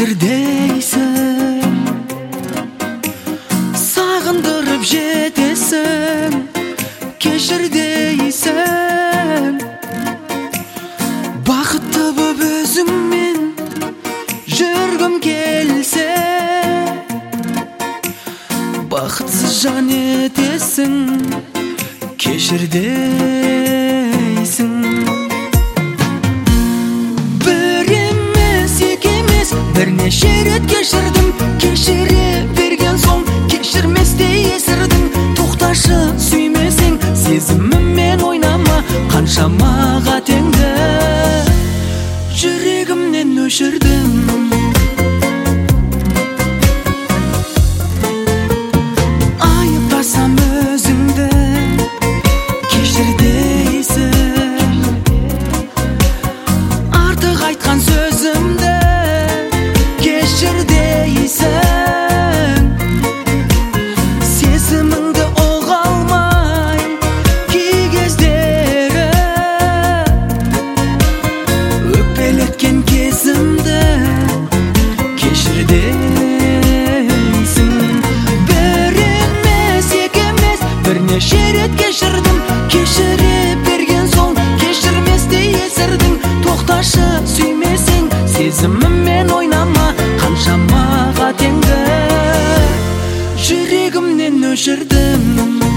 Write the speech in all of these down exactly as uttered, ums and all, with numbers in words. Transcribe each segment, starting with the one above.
кешір дейсің, сағындырып жетесің, кешір дейсің. Бақытты боп өзіңмен жүргім келсе, бақытсыз жан етесің, кешір дейсің. Бір емес, екі емес, бірнеше рет кешірдім, кешіре берген соң кешірместей есірдің. Тоқташы, сүймесең, сезіміммен ойнама, қаншама қатеңді жүрегімнен өшірдім. Айыптасам өзіңді, кешір дейсің. Артық айтқан сөзімді кешір дейсің. Сезіміңді ұға алмай кей кездері, өкпелеткен кезімді кешір дейсің. Бір емес, екі емес, бірнеше рет кешірдім, кешіре берген соң кешірместей есірдің. Тоқташы, сүймесең, сезіміммен ойнама, қаншама қатеңді жүрегімнен өшірдім.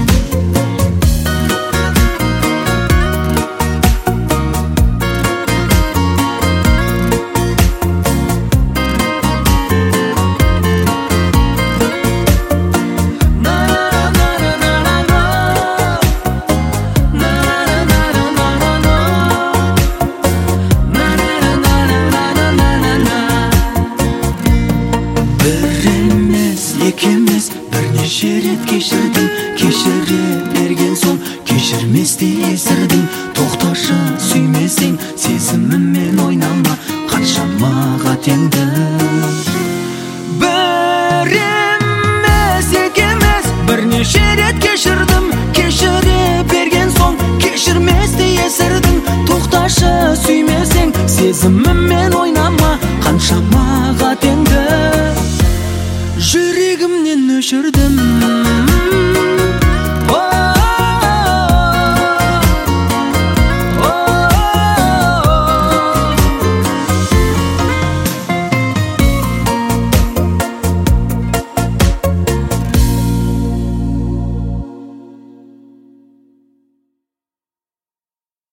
Екі емес, бірнеше рет кешірдім, кешіре берген соң кешірместей есірдің. Тоқташы, сүймесең, сезіміммен ойнама, қаншама қатеңді. Бір емес, екі емес, бірнеше рет кешірдім, кешіре берген соң кешірместей есірдің. Тоқташы, сүймесең, сезіміммен ойнама, қаншама қатеңді жүрегімнен өшірдім.